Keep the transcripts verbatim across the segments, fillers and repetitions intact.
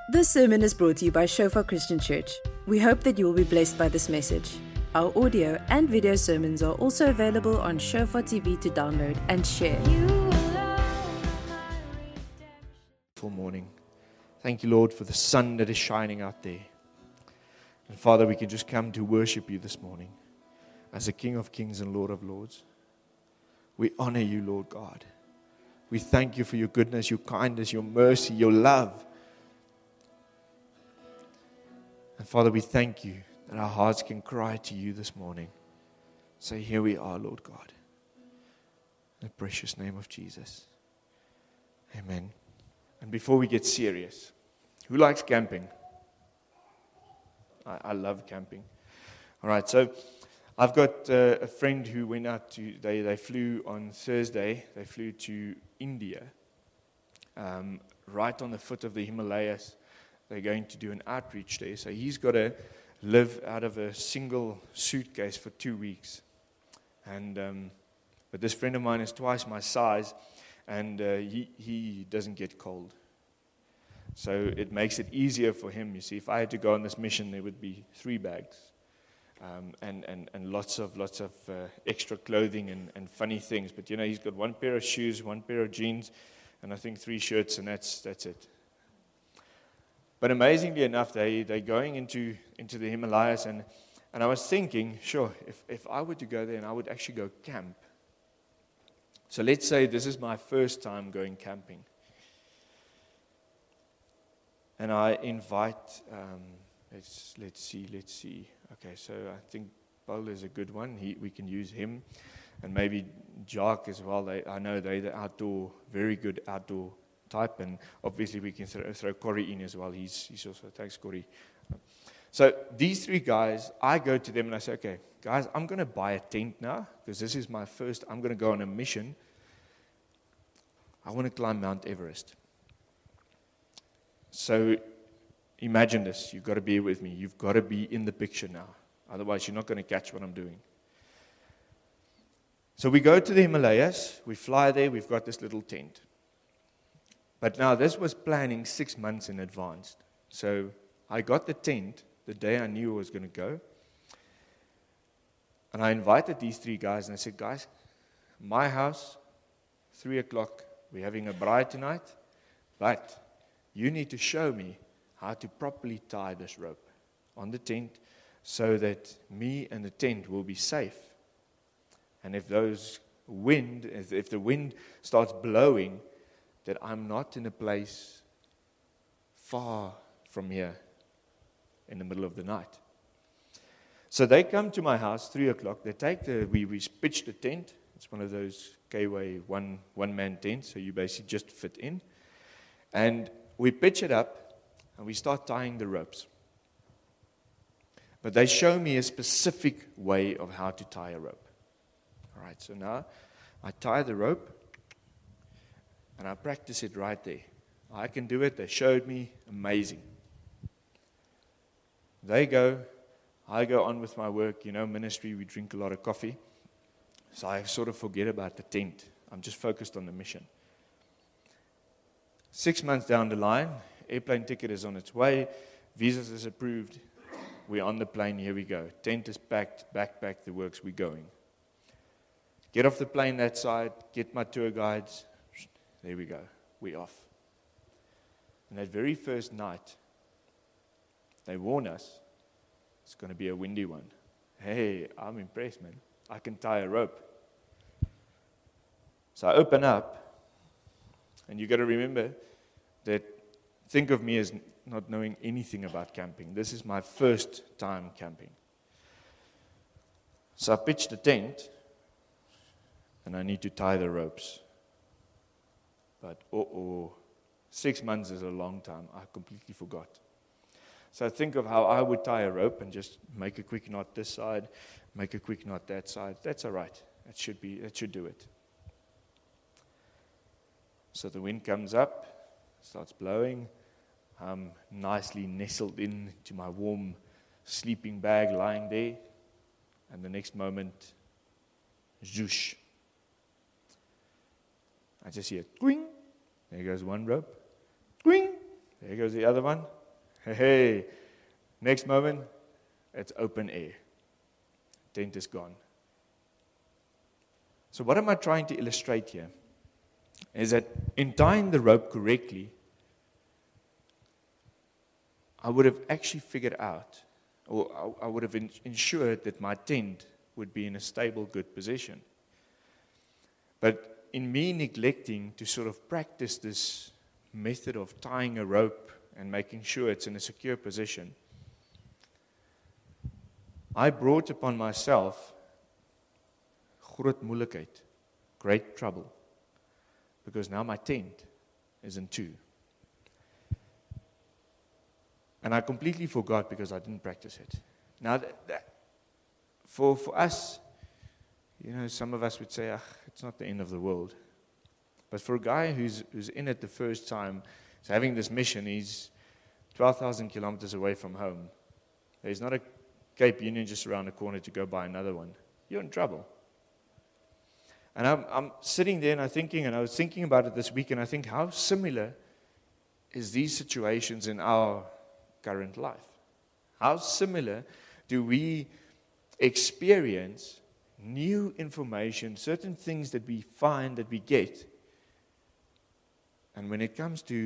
This sermon is brought to you by Shofar Christian Church. We hope that you will be blessed by this message. Our audio and video sermons are also available on Shofar T V to download and share. Full morning. Thank you, Lord, for the sun that is shining out there. And Father, we can just come to worship you this morning as the King of Kings and Lord of Lords. We honor you, Lord God. We thank you for your goodness, your kindness, your mercy, your love. And Father, we thank you that our hearts can cry to you this morning. Say, here we are, Lord God. In the precious name of Jesus. Amen. And before we get serious, who likes camping? I, I love camping. All right, so I've got uh, a friend who went out to, they, they flew on Thursday, they flew to India, um, right on the foot of the Himalayas. They're going to do an outreach there. So he's got to live out of a single suitcase for two weeks. And um, but this friend of mine is twice my size, and uh, he, he doesn't get cold. So it makes it easier for him. You see, if I had to go on this mission, there would be three bags. Um, and, and, and lots of lots of uh, extra clothing and, and funny things. But, you know, he's got one pair of shoes, one pair of jeans, and I think three shirts, and that's that's it. But amazingly enough, they, they're going into, into the Himalayas, and, and I was thinking, sure, if, if I were to go there and I would actually go camp. So let's say this is my first time going camping. And I invite, um, let's let's see, let's see. Okay, so I think Paul is a good one. He, we can use him. And maybe Jock as well. They, I know they're the outdoor, very good outdoor type, and obviously we can throw, throw Corey in as well. He's he's also, thanks Corey. So these three guys, I go to them and I say, okay, guys, I'm going to buy a tent now, because this is my first, I'm going to go on a mission. I want to climb Mount Everest. So imagine this, you've got to be with me. You've got to be in the picture now. Otherwise, you're not going to catch what I'm doing. So we go to the Himalayas, we fly there, we've got this little tent. But now this was planning six months in advance. So I got the tent the day I knew I was going to go. And I invited these three guys and I said, guys, my house, three o'clock, we're having a bride tonight, but you need to show me how to properly tie this rope on the tent so that me and the tent will be safe. And if those wind, if, if the wind starts blowing, that I'm not in a place far from here in the middle of the night. So they come to my house, three o'clock. They take the, we, we pitch the tent. It's one of those K-way one, one-man tents, so you basically just fit in. And we pitch it up, and we start tying the ropes. But they show me a specific way of how to tie a rope. All right, so now I tie the rope, and I practice it right there. I can do it. They showed me. Amazing. They go. I go on with my work. You know, ministry, we drink a lot of coffee. So I sort of forget about the tent. I'm just focused on the mission. Six months down the line, airplane ticket is on its way. Visas is approved. We're on the plane. Here we go. Tent is packed. Backpack, the works. We're going. Get off the plane that side. Get my tour guides. There we go. We're off. And that very first night, they warn us, it's going to be a windy one. Hey, I'm impressed, man. I can tie a rope. So I open up, and you got to remember that, think of me as not knowing anything about camping. This is my first time camping. So I pitch the tent, and I need to tie the ropes. But, uh-oh, six months is a long time. I completely forgot. So think of how I would tie a rope and just make a quick knot this side, make a quick knot that side. That's all right. That should be, that should do it. So the wind comes up, starts blowing. I'm nicely nestled into my warm sleeping bag lying there. And the next moment, zhoosh. I just hear, twing. There goes one rope. Twing. There goes the other one. Hey, hey. Next moment, it's open air. Tent is gone. So what am I trying to illustrate here? Is that in tying the rope correctly, I would have actually figured out, or I would have ensured that my tent would be in a stable, good position. But in me neglecting to sort of practice this method of tying a rope and making sure it's in a secure position, I brought upon myself groot moeilikheid, great trouble, because now my tent is in two. And I completely forgot because I didn't practice it. Now, that, that, for for us, you know, some of us would say, ah, it's not the end of the world. But for a guy who's who's in it the first time, he's having this mission, he's twelve thousand kilometers away from home. There's not a Cape Union just around the corner to go buy another one. You're in trouble. And I'm, I'm sitting there and I'm thinking, and I was thinking about it this week, and I think, how similar is these situations in our current life? How similar do we experience new information, certain things that we find, that we get, and when it comes to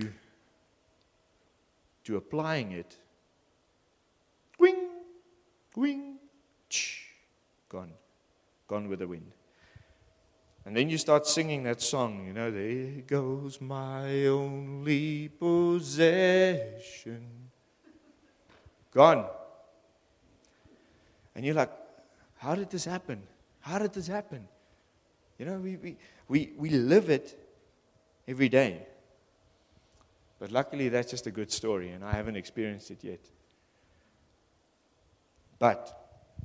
to applying it, wing, wing, ch, gone, gone with the wind. And then you start singing that song, you know, there goes my only possession. Gone. And you're like, how did this happen? How did this happen? You know, we we we, we live it every day. But luckily, that's just a good story, and I haven't experienced it yet. But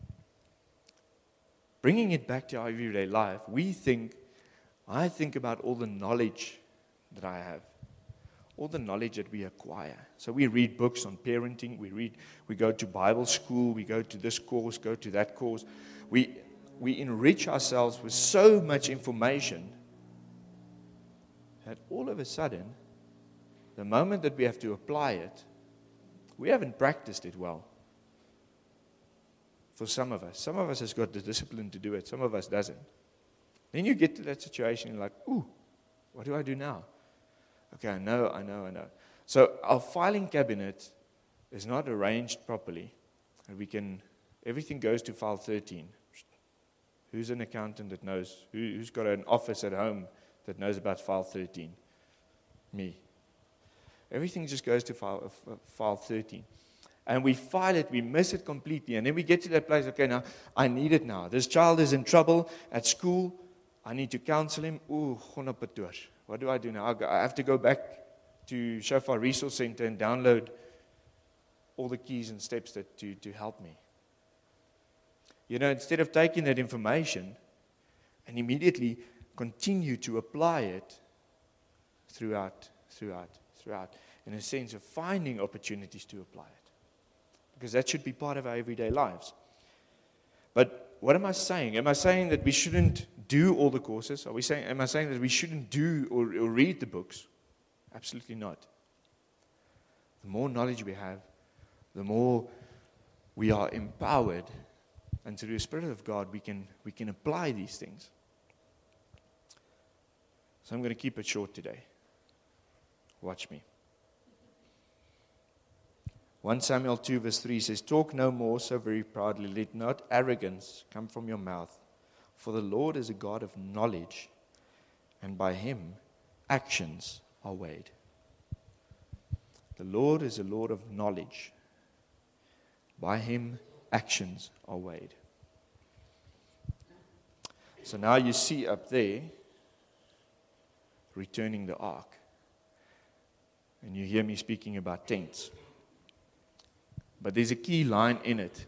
bringing it back to our everyday life, we think, I think about all the knowledge that I have, all the knowledge that we acquire. So we read books on parenting, we read, we go to Bible school, we go to this course, go to that course. We we enrich ourselves with so much information that all of a sudden, the moment that we have to apply it, we haven't practiced it well. For some of us. Some of us has got the discipline to do it. Some of us doesn't. Then you get to that situation, you're like, ooh, what do I do now? Okay, I know, I know, I know. So our filing cabinet is not arranged properly. And we can, everything goes to file thirteen. Who's an accountant that knows? Who, who's got an office at home that knows about file thirteen? Me. Everything just goes to file, uh, file thirteen. And we file it, we miss it completely. And then we get to that place, okay, now, I need it now. This child is in trouble at school. I need to counsel him. Ooh, what do I do now? I have to go back to Shofar Resource Center and download all the keys and steps that to, to help me. You know, instead of taking that information and immediately continue to apply it throughout, throughout, throughout, in a sense of finding opportunities to apply it. Because that should be part of our everyday lives. But what am I saying? Am I saying that we shouldn't do all the courses? Are we saying? Am I saying that we shouldn't do or, or read the books? Absolutely not. The more knowledge we have, the more we are empowered, and through the Spirit of God, we can we can apply these things. So I'm going to keep it short today. Watch me. First Samuel two verse three says, talk no more so very proudly, let not arrogance come from your mouth. For the Lord is a God of knowledge, and by him actions are weighed. The Lord is a Lord of knowledge. By him actions are weighed. So now you see up there, returning the ark. And you hear me speaking about tents. But there's a key line in it.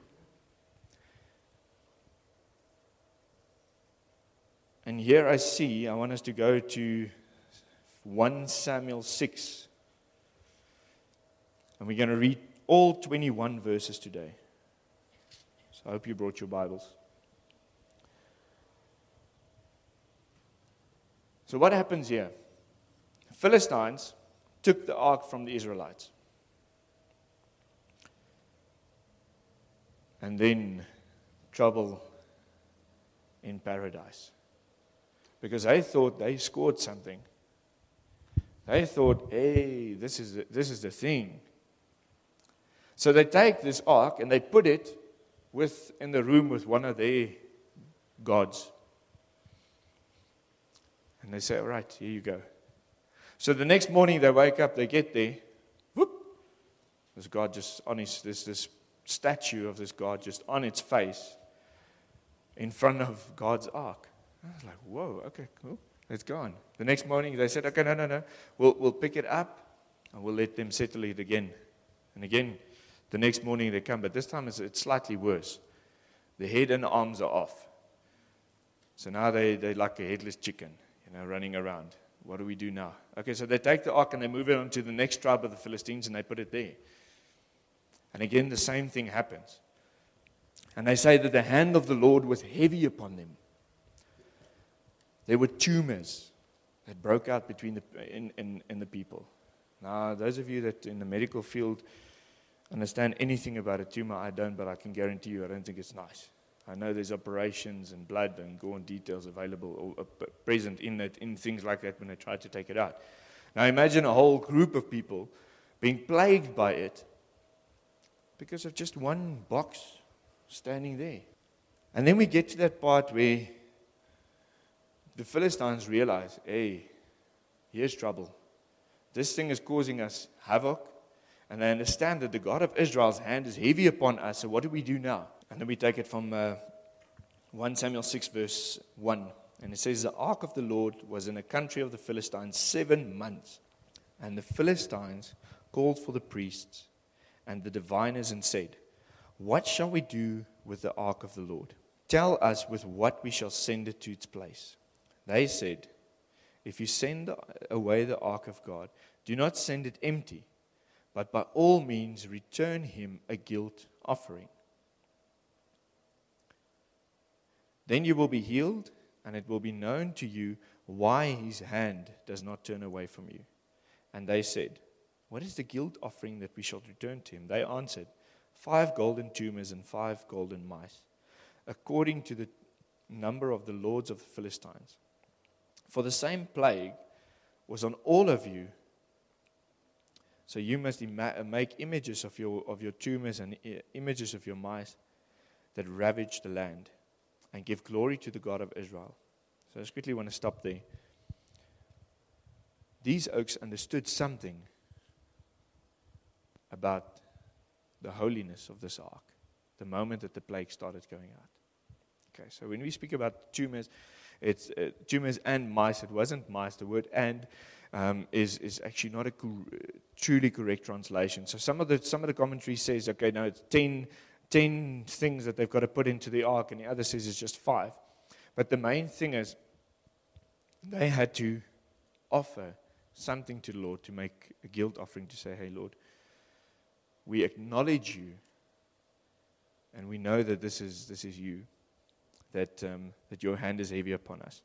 And here I see, I want us to go to First Samuel six. And we're going to read all twenty-one verses today. So I hope you brought your Bibles. So what happens here? The Philistines took the ark from the Israelites. And then trouble in paradise. Because they thought they scored something. They thought, hey, this is the, this is the thing. So they take this ark and they put it with in the room with one of their gods. And they say, all right, here you go. So the next morning they wake up, they get there. Whoop! This God just on his, this, this statue of this God just on its face in front of God's ark. I was like, whoa, okay, cool. It's gone. The next morning they said, okay, no, no, no. We'll, we'll pick it up and we'll let them settle it again. And again, the next morning they come, but this time it's, it's slightly worse. The head and the arms are off. So now they, they're like a headless chicken, you know, running around. What do we do now? Okay, so they take the ark and they move it on to the next tribe of the Philistines and they put it there. And again, the same thing happens. And they say that the hand of the Lord was heavy upon them. There were tumors that broke out between the in, in, in the people. Now, those of you that in the medical field understand anything about a tumor, I don't, but I can guarantee you I don't think it's nice. I know there's operations and blood and gore and details available or uh, present in it, in things like that when they try to take it out. Now imagine a whole group of people being plagued by it because of just one box standing there. And then we get to that part where the Philistines realize, hey, here's trouble. This thing is causing us havoc. And they understand that the God of Israel's hand is heavy upon us. So what do we do now? And then we take it from uh, First Samuel six verse one. And it says, the ark of the Lord was in the country of the Philistines seven months. And the Philistines called for the priests and the diviners and said, what shall we do with the ark of the Lord? Tell us with what we shall send it to its place. They said, if you send away the ark of God, do not send it empty, but by all means return him a guilt offering. Then you will be healed, and it will be known to you why his hand does not turn away from you. And they said, what is the guilt offering that we shall return to him? They answered, five golden tumors and five golden mice, according to the number of the lords of the Philistines. For the same plague was on all of you. So you must ima- make images of your of your tumors and I- images of your mice that ravage the land, and give glory to the God of Israel. So I just quickly want to stop there. These oaks understood something about the holiness of this ark the moment that the plague started going out. Okay, so when we speak about tumors, it's uh, tumors and mice. It wasn't mice. The word "and" um, is is actually not a co- truly correct translation. So some of the some of the commentary says, okay, no, it's ten, ten things that they've got to put into the ark, and the other says it's just five. But the main thing is they had to offer something to the Lord, to make a guilt offering, to say, hey, Lord, we acknowledge you, and we know that this is this is you. That, um, that your hand is heavy upon us.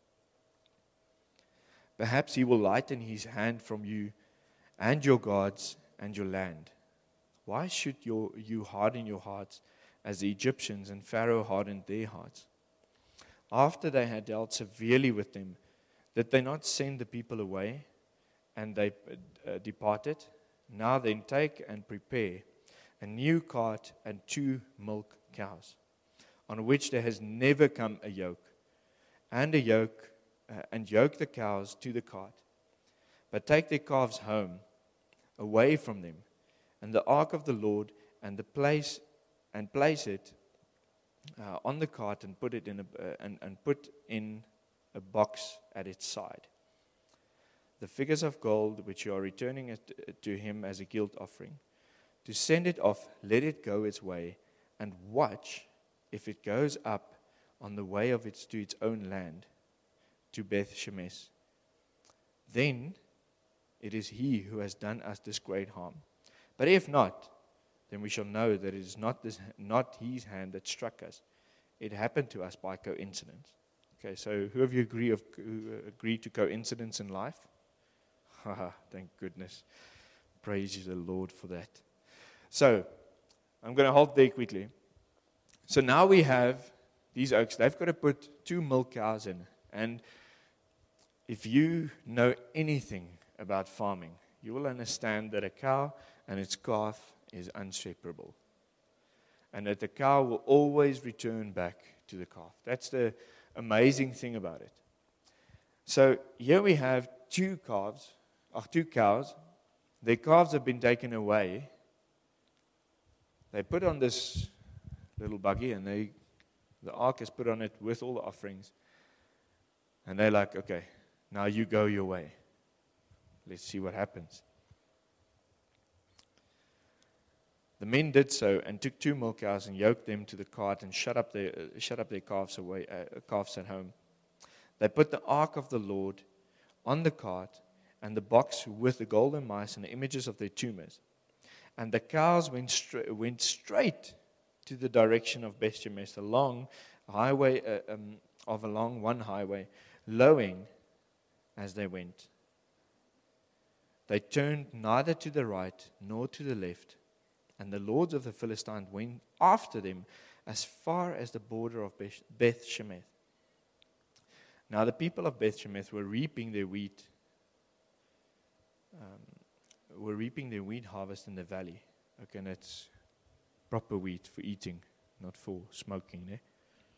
Perhaps he will lighten his hand from you and your gods and your land. Why should your, you harden your hearts as the Egyptians and Pharaoh hardened their hearts? After they had dealt severely with them, did they not send the people away and they uh, departed? Now then take and prepare a new cart and two milk cows, on which there has never come a yoke, and a yoke, uh, and yoke the cows to the cart. But take their calves home, away from them, and the ark of the Lord, and the place, and place it uh, on the cart, and put it in a uh, and, and put in a box at its side. The figures of gold which you are returning it to him as a guilt offering, to send it off, let it go its way, and watch. If it goes up on the way of its to its own land, to Beth Shemesh, then it is he who has done us this great harm. But if not, then we shall know that it is not this, not his hand that struck us. It happened to us by coincidence. Okay, so who of you agree of who agree to coincidence in life? Haha, thank goodness. Praise the Lord for that. So I'm going to halt there quickly. So now we have these oaks. They've got to put two milk cows in. And if you know anything about farming, you will understand that a cow and its calf is inseparable. And that the cow will always return back to the calf. That's the amazing thing about it. So here we have two calves, or two cows. Their calves have been taken away. They put on this little buggy, and they, the ark is put on it with all the offerings. And they're like, okay, now you go your way. Let's see what happens. The men did so and took two milk cows and yoked them to the cart and shut up their, uh, shut up their calves, away, uh, calves at home. They put the ark of the Lord on the cart and the box with the golden mice and the images of their tumors. And the cows went, stra- went straight to the direction of Beth-Shemesh, along a highway uh, um, of along one highway, lowing as they went. They turned neither to the right nor to the left, and the lords of the Philistines went after them as far as the border of Beth-Shemesh. Now the people of Beth-Shemesh were reaping their wheat, um, were reaping their wheat harvest in the valley. Okay, and it's proper wheat for eating, not for smoking. Eh?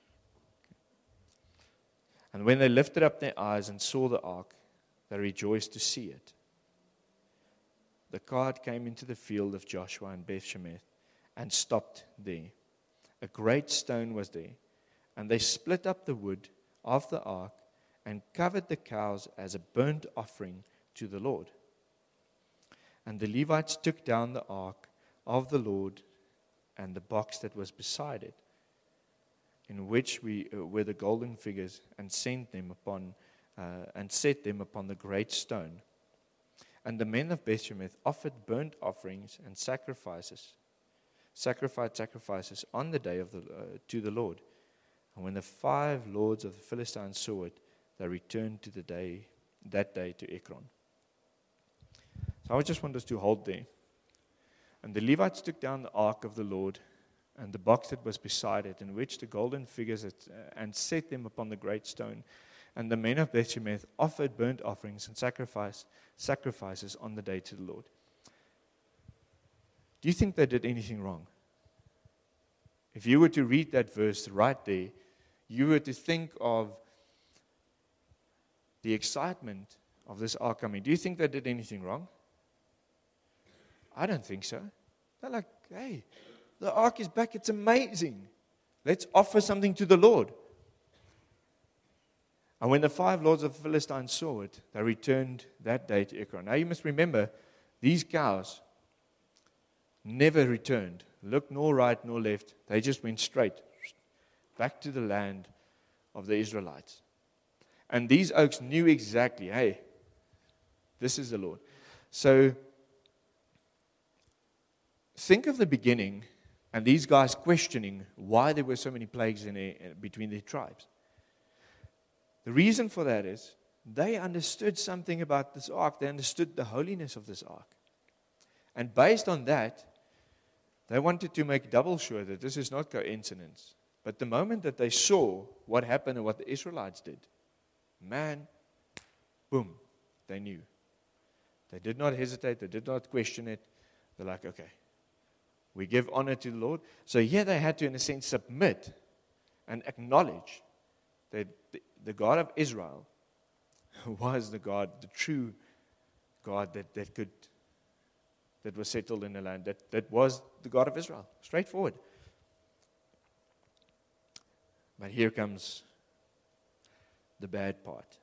And when they lifted up their eyes and saw the ark, they rejoiced to see it. The cart came into the field of Joshua and Beth-Shemesh and stopped there. A great stone was there, and they split up the wood of the ark and covered the cows as a burnt offering to the Lord. And the Levites took down the ark of the Lord and the box that was beside it, in which we uh, were the golden figures, and sent them upon uh, and set them upon the great stone. And the men of Beth-Shemesh offered burnt offerings and sacrifices, sacrificed sacrifices on the day of the uh, to the Lord. And when the five lords of the Philistines saw it, they returned to the day that day to Ekron. So I just want us to hold there. And the Levites took down the ark of the Lord and the box that was beside it, in which the golden figures had, uh, and set them upon the great stone. And the men of Beth-Shemesh offered burnt offerings and sacrifice, sacrifices on the day to the Lord. Do you think they did anything wrong? If you were to read that verse right there, you were to think of the excitement of this ark coming. Do you think they did anything wrong? I don't think so. They're like, hey, the ark is back. It's amazing. Let's offer something to the Lord. And when the five lords of the Philistines saw it, they returned that day to Ekron. Now you must remember, these cows never returned. Looked nor right nor left. They just went straight back to the land of the Israelites. And these oaks knew exactly, hey, this is the Lord. So think of the beginning and these guys questioning why there were so many plagues in their, between their tribes. The reason for that is they understood something about this ark. They understood the holiness of this ark. And based on that, they wanted to make double sure that this is not coincidence. But the moment that they saw what happened and what the Israelites did, man, boom, they knew. They did not hesitate. They did not question it. They're like, okay, we give honor to the Lord. So here they had to, in a sense, submit and acknowledge that the, the God of Israel was the God, the true God that, that could, that was settled in the land, that, that was the God of Israel. Straightforward. But here comes the bad part.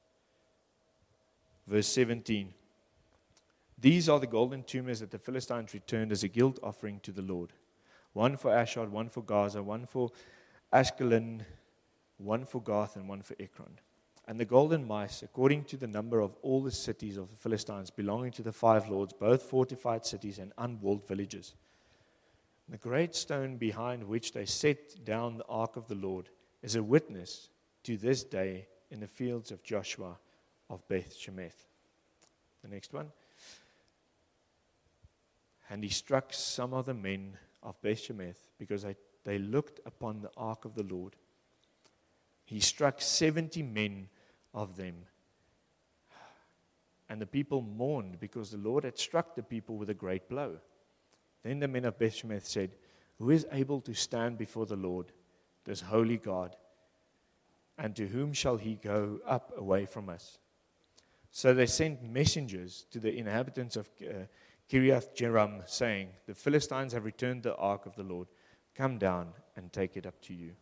Verse seventeen. These are the golden tumors that the Philistines returned as a guilt offering to the Lord. One for Ashdod, one for Gaza, one for Ashkelon, one for Gath, and one for Ekron. And the golden mice, according to the number of all the cities of the Philistines belonging to the five lords, both fortified cities and unwalled villages. The great stone behind which they set down the ark of the Lord is a witness to this day in the fields of Joshua of Beth-Shemesh. The next one. And he struck some of the men of Beth-Shemesh because they they looked upon the ark of the Lord. He struck seventy men of them. And the people mourned because the Lord had struck the people with a great blow. Then the men of Bethshemesh said, "Who is able to stand before the Lord, this holy God? And to whom shall he go up away from us?" So they sent messengers to the inhabitants of uh, Kiriath Jearim, saying, "The Philistines have returned the ark of the Lord. Come down and take it up to you."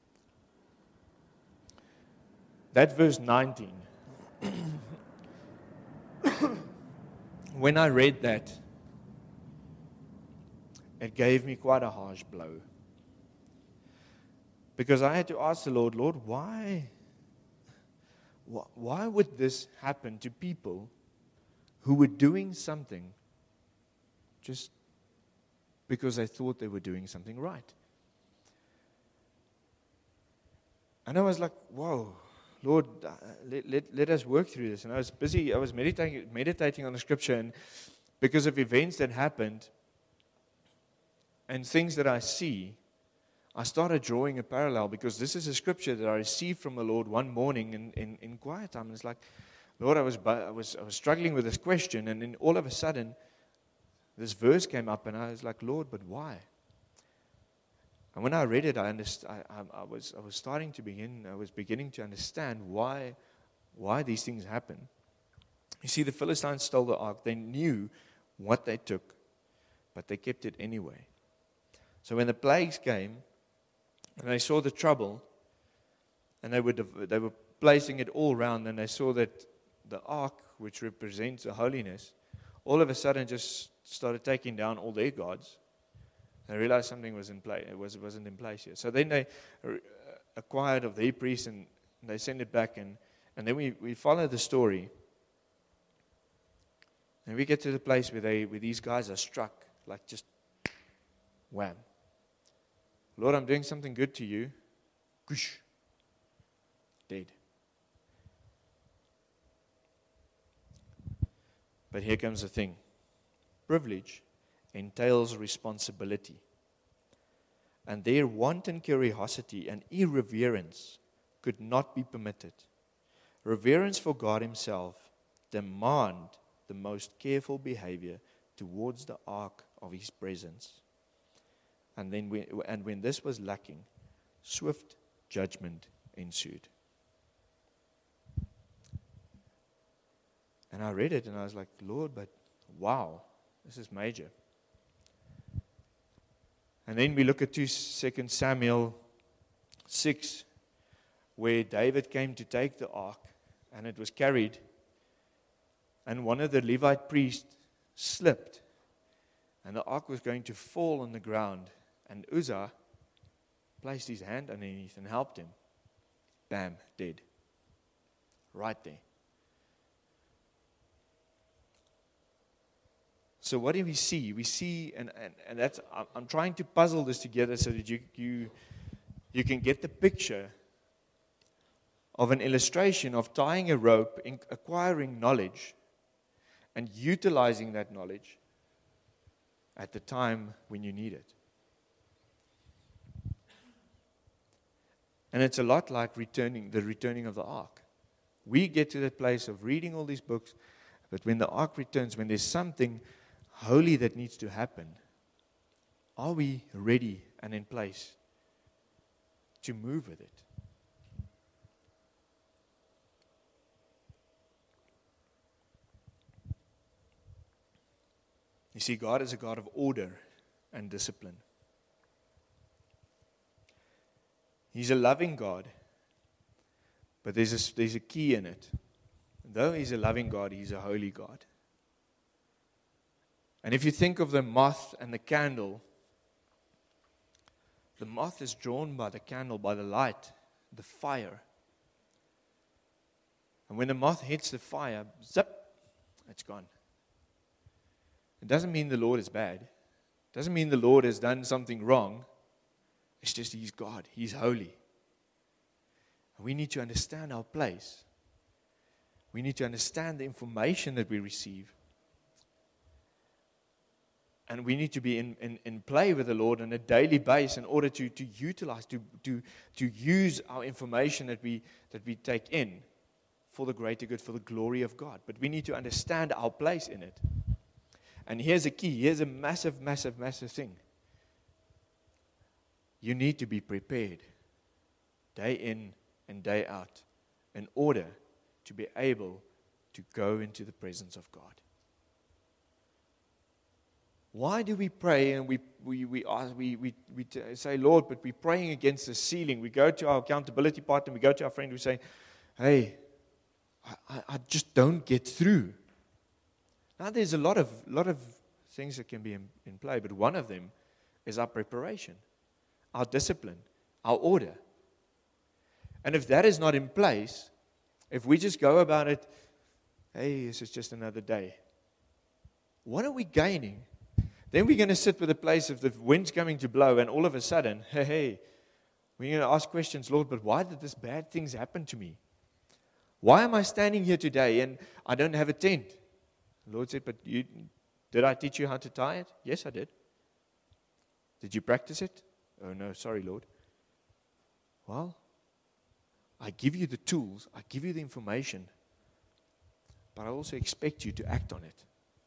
That verse nineteen. When I read that, it gave me quite a harsh blow. Because I had to ask the Lord, Lord, why, why would this happen to people who were doing something just because they thought they were doing something right? And I was like, whoa, Lord, uh, let, let, let us work through this. And I was busy, I was meditating, meditating on the scripture, and because of events that happened and things that I see, I started drawing a parallel, because this is a scripture that I received from the Lord one morning in, in, in quiet time. And it's like, Lord, I was, I was I was struggling with this question, and then all of a sudden, this verse came up, and I was like, Lord, but why? And when I read it, I, underst- I, I, I was I was starting to begin, I was beginning to understand why why these things happen. You see, the Philistines stole the ark. They knew what they took, but they kept it anyway. So when the plagues came, and they saw the trouble, and they were they were placing it all around, and they saw that the ark, which represents the holiness, all of a sudden just started taking down all their gods. They realized something was in place. It was wasn't in place yet. So then they acquired of their priests, and they sent it back, and and then we we follow the story, and we get to the place where they where these guys are struck, like just wham. Lord, I'm doing something good to you. Goosh. Dead. But here comes the thing. Privilege entails responsibility. And their wanton curiosity and irreverence could not be permitted. Reverence for God Himself demand the most careful behavior towards the ark of His presence. And then, we, and when this was lacking, swift judgment ensued. And I read it, and I was like, Lord, but wow, this is major. And then we look at Second Samuel six, where David came to take the ark, and it was carried, and one of the Levite priests slipped, and the ark was going to fall on the ground. And Uzzah placed his hand underneath and helped him. Bam, dead. Right there. So what do we see? We see, and, and, and that's, I'm trying to puzzle this together so that you, you, you can get the picture of an illustration of tying a rope, in acquiring knowledge, and utilizing that knowledge at the time when you need it. And it's a lot like returning the returning of the ark. We get to that place of reading all these books, but when the ark returns, when there's something holy that needs to happen, are we ready and in place to move with it? You see, God is a God of order and discipline. He's a loving God, but there's a, there's a key in it. Though He's a loving God, He's a holy God. And if you think of the moth and the candle, the moth is drawn by the candle, by the light, the fire. And when the moth hits the fire, zip, it's gone. It doesn't mean the Lord is bad. It doesn't mean the Lord has done something wrong. It's just He's God. He's holy. And we need to understand our place. We need to understand the information that we receive. And we need to be in, in, in play with the Lord on a daily basis in order to, to utilize, to, to, to use our information that we, that we take in for the greater good, for the glory of God. But we need to understand our place in it. And here's a key. Here's a massive, massive, massive thing. You need to be prepared day in and day out in order to be able to go into the presence of God. Why do we pray and we we we ask, we we, we t- say, Lord, but we're praying against the ceiling? We go to our accountability partner, we go to our friend, we say, hey, I, I just don't get through. Now, there's a lot of lot of things that can be in, in play, but one of them is our preparation, our discipline, our order. And if that is not in place, if we just go about it, hey, this is just another day, what are we gaining? Then we're going to sit with a place of the wind's coming to blow, and all of a sudden, hey, hey, we're going to ask questions, Lord, but why did this bad things happen to me? Why am I standing here today and I don't have a tent? The Lord said, but you, did I teach you how to tie it? Yes, I did. Did you practice it? Oh, no, sorry, Lord. Well, I give you the tools, I give you the information, but I also expect you to act on it.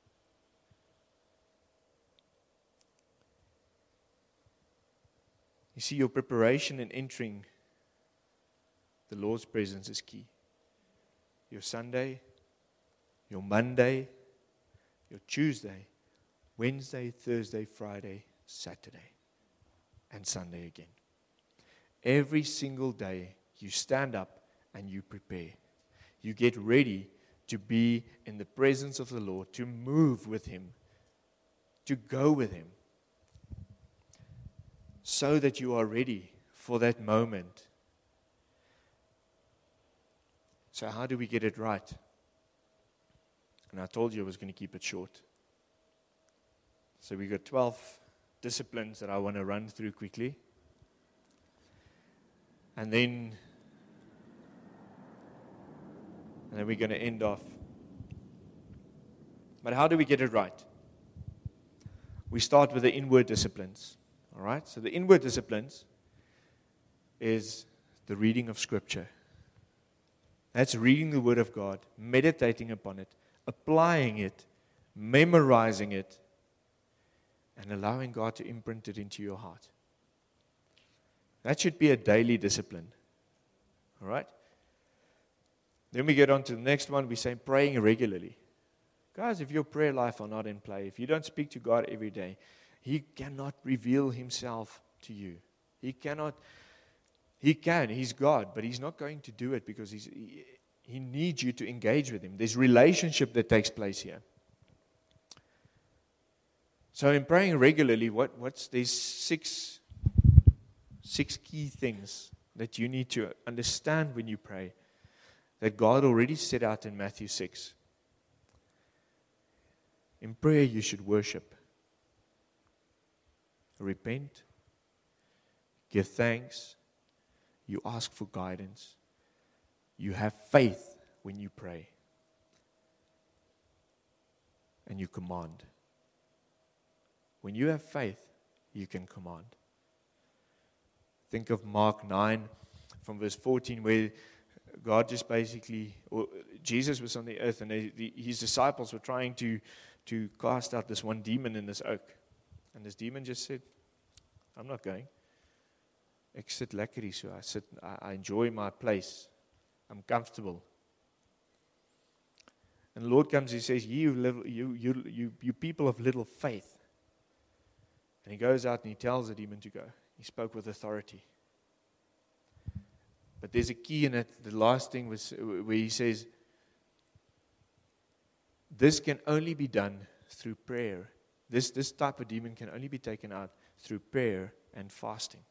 You see, your preparation in entering the Lord's presence is key. Your Sunday, your Monday, your Tuesday, Wednesday, Thursday, Friday, Saturday, and Sunday again. Every single day, you stand up and you prepare. You get ready to be in the presence of the Lord, to move with Him, to go with Him, so that you are ready for that moment. So how do we get it right? And I told you I was going to keep it short. So we got twelve disciplines that I want to run through quickly. And then, and then we're going to end off. But how do we get it right? We start with the inward disciplines. All right? So the inward disciplines is the reading of Scripture. That's reading the Word of God, meditating upon it, applying it, memorizing it, and allowing God to imprint it into your heart. That should be a daily discipline. All right? Then we get on to the next one. We say praying regularly. Guys, if your prayer life are not in play, if you don't speak to God every day, He cannot reveal Himself to you. He cannot, He can, He's God, but He's not going to do it because he's, he, he needs you to engage with Him. There's relationship that takes place here. So in praying regularly, what, what's there's six, six key things that you need to understand when you pray that God already set out in Matthew six. In prayer, you should worship. Repent, give thanks, you ask for guidance, you have faith when you pray, and you command. When you have faith, you can command. Think of Mark nine from verse fourteen where God just basically, or Jesus was on the earth and they, the, His disciples were trying to, to cast out this one demon in this oak. And this demon just said, I'm not going. Ek sit lekker hier so. I sit, I, I enjoy my place. I'm comfortable. And the Lord comes, He says, you, little, you, you, you, you people of little faith. And He goes out and He tells the demon to go. He spoke with authority. But there's a key in it. The last thing was where He says, this can only be done through prayer. This, this type of demon can only be taken out through prayer and fasting.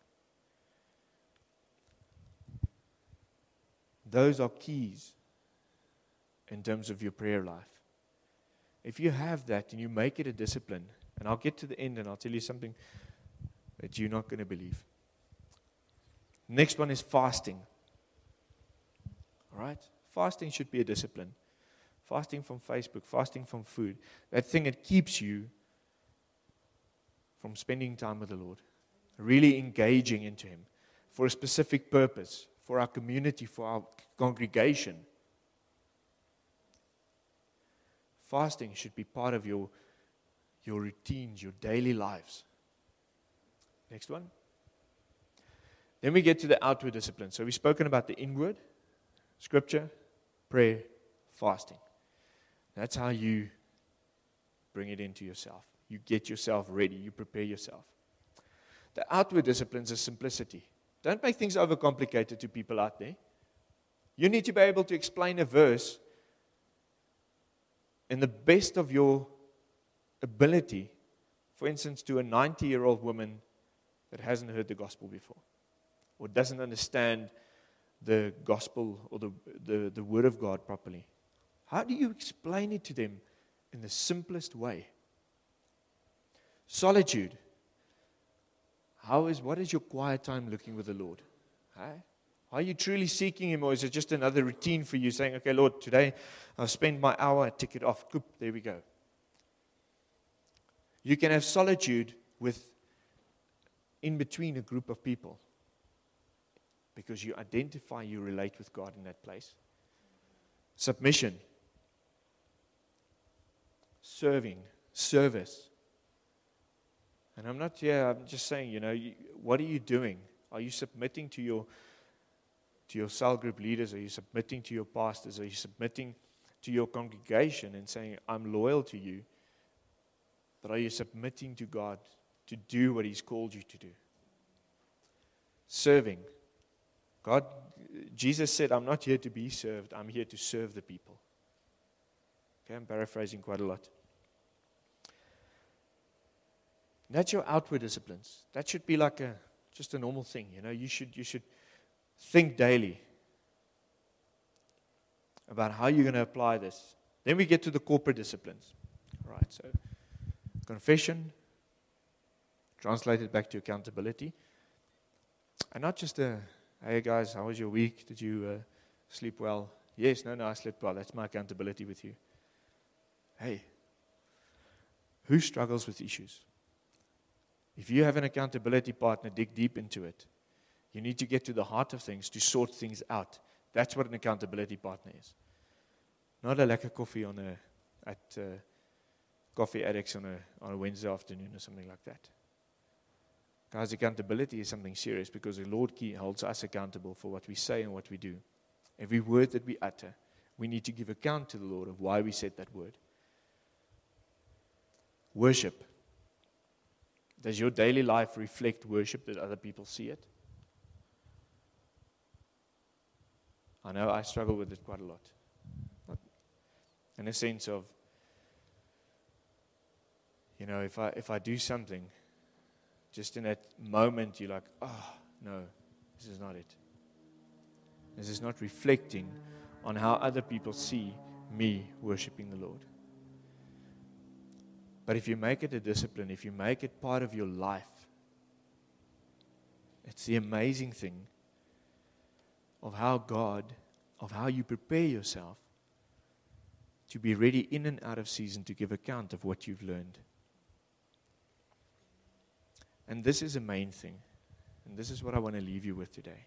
Those are keys in terms of your prayer life. If you have that and you make it a discipline, and I'll get to the end and I'll tell you something that you're not going to believe. Next one is fasting. All right? Fasting should be a discipline. Fasting from Facebook, fasting from food. That thing that keeps you from spending time with the Lord, really engaging into Him for a specific purpose, for our community, for our congregation. Fasting should be part of your, your routines, your daily lives. Next one. Then we get to the outward discipline. So we've spoken about the inward, scripture, prayer, fasting. That's how you bring it into yourself. You get yourself ready. You prepare yourself. The outward disciplines is simplicity. Don't make things overcomplicated to people out there. You need to be able to explain a verse in the best of your ability, for instance, to a ninety-year-old woman that hasn't heard the gospel before, or doesn't understand the gospel or the, the, the word of God properly. How do you explain it to them in the simplest way? Solitude. How is, what is your quiet time looking with the Lord? Hey? Are you truly seeking Him, or is it just another routine for you saying, okay, Lord, today I'll spend my hour, I tick it off, Coop, there we go. You can have solitude with in between a group of people because you identify, you relate with God in that place. Submission. Serving. Service. And I'm not here, I'm just saying, you know, you, what are you doing? Are you submitting to your to your cell group leaders? Are you submitting to your pastors? Are you submitting to your congregation and saying, I'm loyal to you? But are you submitting to God to do what He's called you to do? Serving. God, Jesus said, I'm not here to be served, I'm here to serve the people. Okay, I'm paraphrasing quite a lot. That's your outward disciplines. That should be like a just a normal thing. You know, you should you should think daily about how you're going to apply this. Then we get to the corporate disciplines. All right, so confession, translated back to accountability. And not just a, hey guys, how was your week? Did you uh, sleep well? Yes, no, no, I slept well. That's my accountability with you. Hey, who struggles with issues? If you have an accountability partner, dig deep into it. You need to get to the heart of things to sort things out. That's what an accountability partner is. Not a lekker coffee on a at uh, Coffee Addicts on a on a Wednesday afternoon or something like that. Guys, accountability is something serious because the Lord holds us accountable for what we say and what we do. Every word that we utter, we need to give account to the Lord of why we said that word. Worship. Does your daily life reflect worship that other people see it? I know I struggle with it quite a lot. Not in a sense of, you know, if I if I do something, just in that moment you're like, oh, no, this is not it. This is not reflecting on how other people see me worshiping the Lord. But if you make it a discipline, if you make it part of your life, it's the amazing thing of how God, of how you prepare yourself to be ready in and out of season to give account of what you've learned. And this is a main thing, and this is what I want to leave you with today,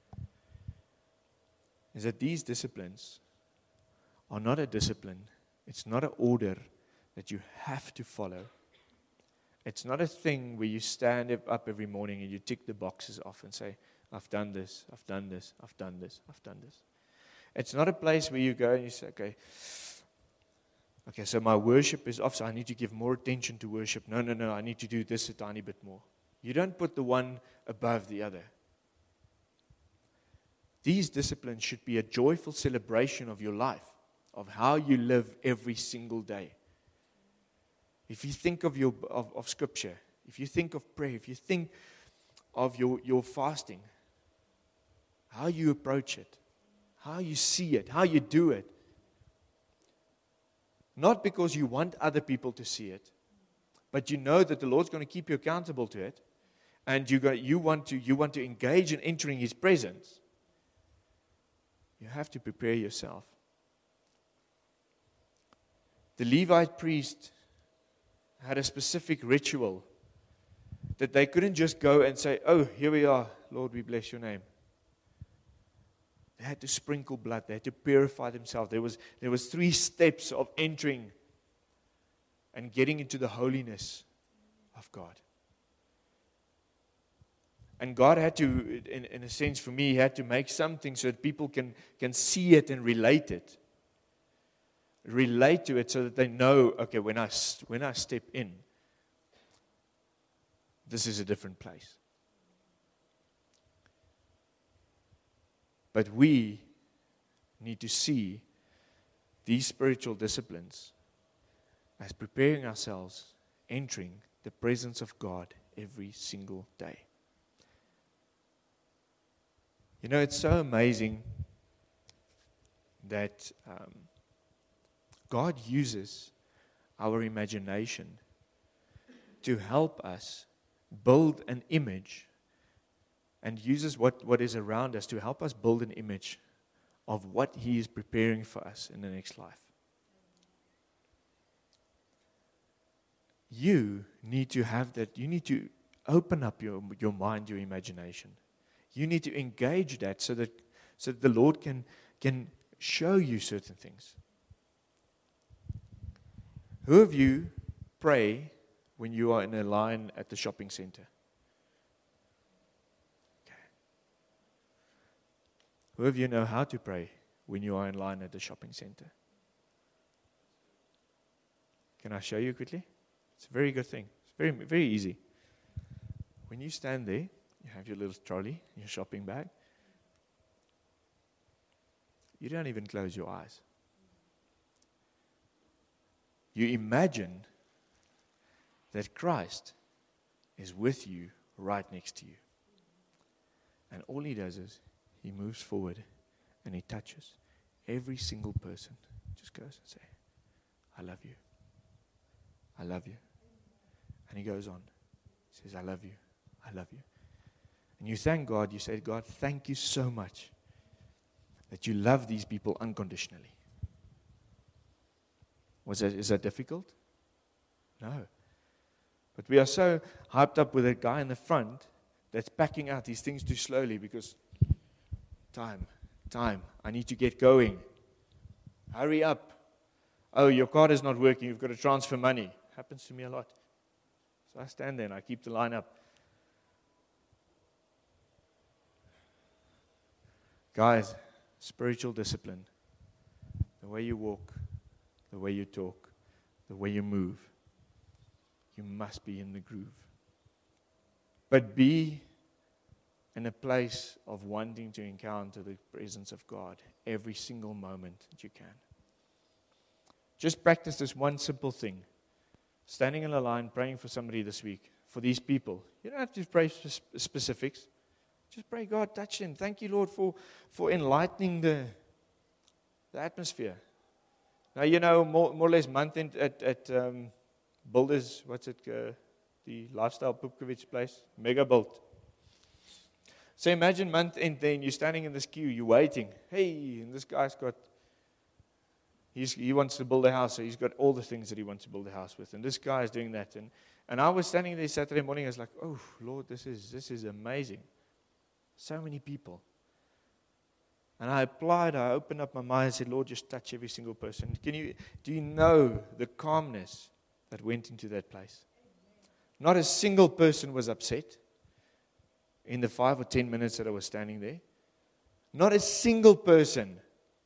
is that these disciplines are not a discipline, it's not an order that you have to follow. It's not a thing where you stand up every morning and you tick the boxes off and say, I've done this, I've done this, I've done this, I've done this. It's not a place where you go and you say, okay, okay, so my worship is off, so I need to give more attention to worship. No, no, no, I need to do this a tiny bit more. You don't put the one above the other. These disciplines should be a joyful celebration of your life, of how you live every single day. If you think of your of, of scripture, if you think of prayer, if you think of your, your fasting, how you approach it, how you see it, how you do it. Not because you want other people to see it, but you know that the Lord's going to keep you accountable to it, and you go, you want to you want to engage in entering His presence. You have to prepare yourself. The Levite priest had a specific ritual that they couldn't just go and say, oh, here we are, Lord, we bless your name. They had to sprinkle blood. They had to purify themselves. There was, there was three steps of entering and getting into the holiness of God. And God had to, in, in a sense for me, He had to make something so that people can, can see it and relate it. Relate to it so that they know, okay, when I, when I step in, this is a different place. But we need to see these spiritual disciplines as preparing ourselves, entering the presence of God every single day. You know, it's so amazing that um, God uses our imagination to help us build an image, and uses what, what is around us to help us build an image of what He is preparing for us in the next life. You need to have that. You need to open up your, your mind, your imagination. You need to engage that so that so that the Lord can, can show you certain things. Who of you pray when you are in a line at the shopping center? Okay. Who of you know how to pray when you are in line at the shopping center? Can I show you quickly? It's a very good thing. It's very, very easy. When you stand there, you have your little trolley, your shopping bag. You don't even close your eyes. You imagine that Christ is with you, right next to you. And all He does is He moves forward and He touches every single person. Just goes and says, I love you. I love you. And He goes on. He says, I love you. I love you. And you thank God. You say, God, thank you so much that you love these people unconditionally. Was that, is that difficult? No. But we are so hyped up with a guy in the front that's packing out these things too slowly because time, time, I need to get going. Hurry up. Oh, your card is not working. You've got to transfer money. Happens to me a lot. So I stand there and I keep the line up. Guys, spiritual discipline, the way you walk, the way you talk, the way you move, you must be in the groove. But be in a place of wanting to encounter the presence of God every single moment that you can. Just practice this one simple thing. Standing in a line, praying for somebody this week, for these people. You don't have to pray for specifics. Just pray, God, touch them. Thank you, Lord, for, for enlightening the, the atmosphere. Now, you know, more, more or less month end at, at um, Builders, what's it, uh, the Lifestyle Pupkovich place? Mega Build. So imagine month end then, you're standing in this queue, you're waiting. Hey, and this guy's got, he's, he wants to build a house, so he's got all the things that he wants to build a house with. And this guy is doing that. And, and I was standing there Saturday morning, I was like, oh, Lord, this is this is amazing. So many people. And I applied, I opened up my mind and said, Lord, just touch every single person. Can you, do you know the calmness that went into that place? Not a single person was upset in the five or ten minutes that I was standing there. Not a single person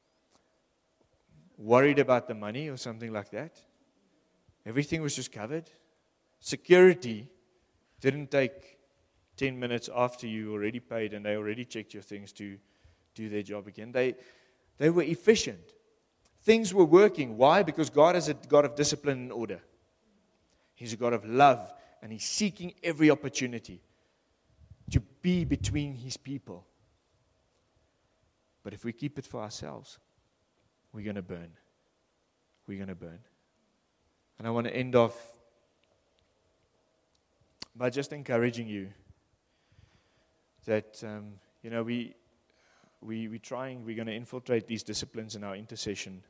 worried about the money or something like that. Everything was just covered. Security didn't take ten minutes after you already paid and they already checked your things to do their job again. They, they were efficient. Things were working. Why? Because God is a God of discipline and order. He's a God of love, and He's seeking every opportunity to be between His people. But if we keep it for ourselves, we're going to burn. We're going to burn. And I want to end off by just encouraging you that, um, you know, we, we, we're trying, we're going to infiltrate these disciplines in our intercession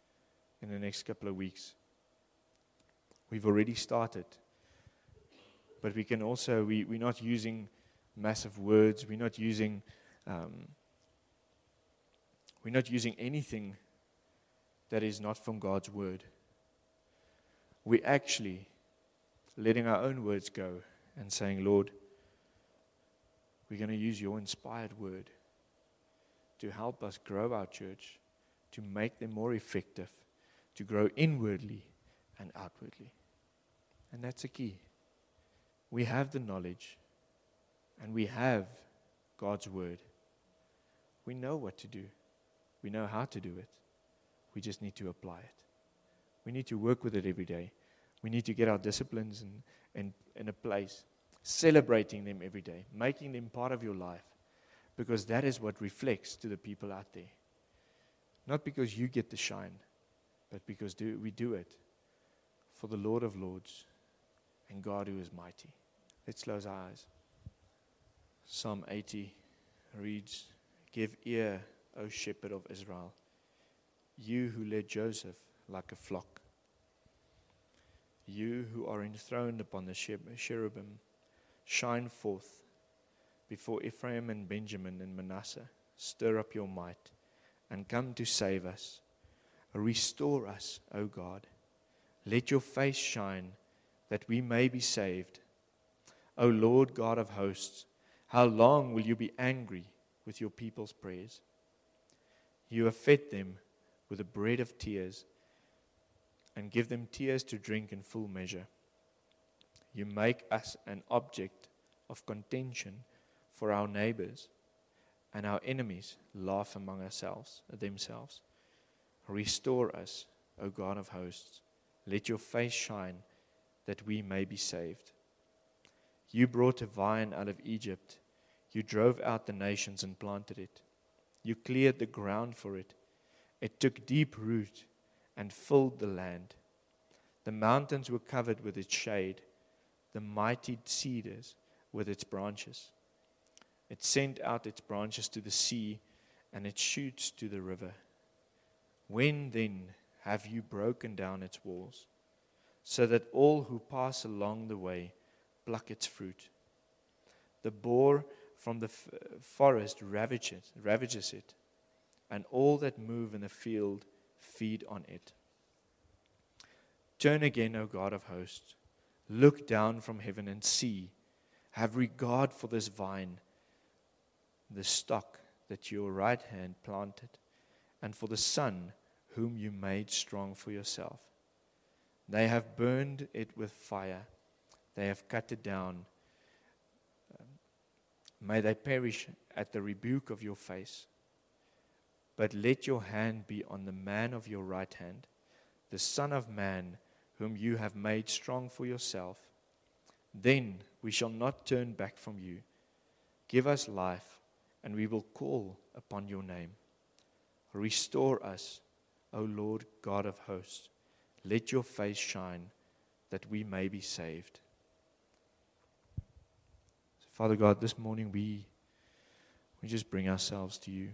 in the next couple of weeks. We've already started. but we can also, we, we're not using massive words. We're not using, um, we're not using anything that is not from God's word. We're actually letting our own words go and saying, Lord, we're going to use your inspired word to help us grow our church, to make them more effective, to grow inwardly and outwardly. And that's the key. We have the knowledge and we have God's word. We know what to do. We know how to do it. We just need to apply it. We need to work with it every day. We need to get our disciplines in, in, in a place, celebrating them every day, making them part of your life, because that is what reflects to the people out there. Not because you get the shine, but because do, we do it for the Lord of Lords and God who is mighty. Let's close our eyes. Psalm eighty reads, "Give ear, O shepherd of Israel, you who led Joseph like a flock. You who are enthroned upon the cherubim, shine forth before Ephraim and Benjamin and Manasseh. Stir up your might and come to save us. Restore us, O God. Let your face shine that we may be saved. O Lord God of hosts, how long will you be angry with your people's prayers? You have fed them with the bread of tears and give them tears to drink in full measure. You make us an object of contention for our neighbors, and our enemies laugh among ourselves, themselves. Restore us, O God of hosts. Let your face shine that we may be saved. You brought a vine out of Egypt. You drove out the nations and planted it. You cleared the ground for it. It took deep root and filled the land. The mountains were covered with its shade, the mighty cedars with its branches. It sent out its branches to the sea and its shoots to the river. When then have you broken down its walls, so that all who pass along the way pluck its fruit? The boar from the f- forest ravages, ravages it, and all that move in the field feed on it. Turn again, O God of hosts. Look down from heaven and see. Have regard for this vine, the stock that your right hand planted, and for the son whom you made strong for yourself. They have burned it with fire. They have cut it down. May they perish at the rebuke of your face. But let your hand be on the man of your right hand, the Son of Man, whom you have made strong for yourself. Then we shall not turn back from you. Give us life, and we will call upon your name. Restore us, O Lord God of hosts. Let your face shine, that we may be saved. So Father God, this morning we, we just bring ourselves to you.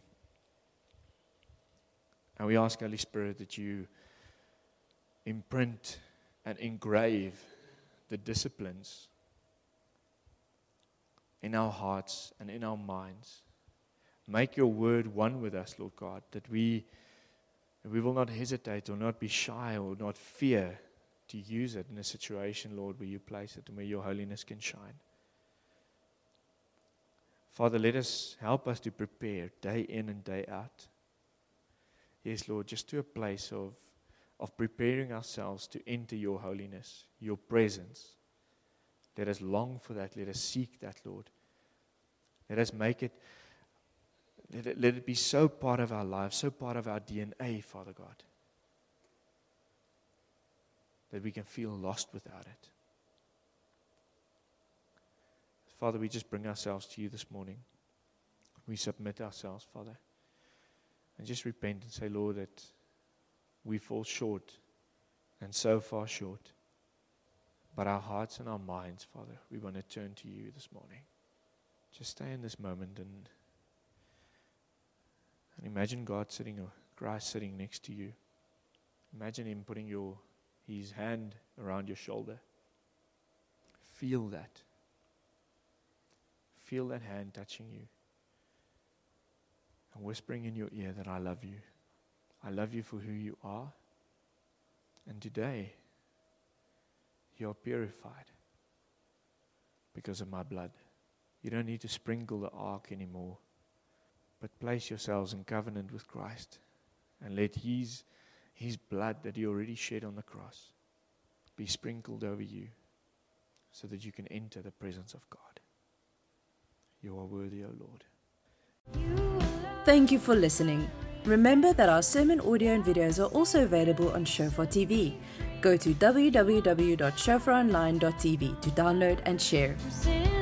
And we ask, Holy Spirit, that you imprint and engrave the disciplines in our hearts and in our minds. Make your word one with us, Lord God, that we, we will not hesitate or not be shy or not fear to use it in a situation, Lord, where you place it and where your holiness can shine. Father, let us help us to prepare day in and day out. Yes, Lord, just to a place of, of preparing ourselves to enter your holiness, your presence. Let us long for that. Let us seek that, Lord. Let us make it, let it, let it be so part of our lives, so part of our D N A, Father God, that we can feel lost without it. Father, we just bring ourselves to you this morning. We submit ourselves, Father. And just repent and say, Lord, that we fall short and so far short. But our hearts and our minds, Father, we want to turn to you this morning. Just stay in this moment and, and imagine God sitting, or Christ sitting next to you. Imagine him putting your his hand around your shoulder. feel that. Feel that hand touching you and whispering in your ear that I love you. I love you for who you are. And today, you are purified because of my blood. You don't need to sprinkle the ark anymore, but place yourselves in covenant with Christ and let His, His blood that He already shed on the cross be sprinkled over you so that you can enter the presence of God. You are worthy, O Lord. Thank you for listening. Remember that our sermon audio and videos are also available on Shofar T V. Go to w w w dot shofar online dot t v to download and share.